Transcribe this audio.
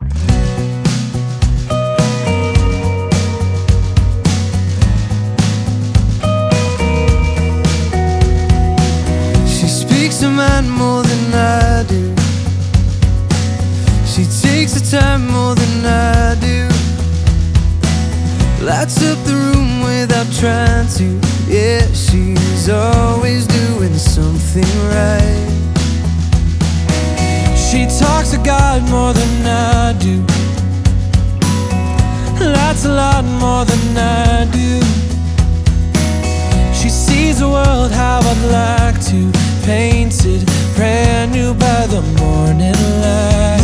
She speaks her mind more than I do. She takes her time more than I do. Lights up the room without trying to. Yeah, she's always doing something right. She talks to God more than I do. That's a lot more than I do. She sees the world how I'd like to, painted brand new by the morning light.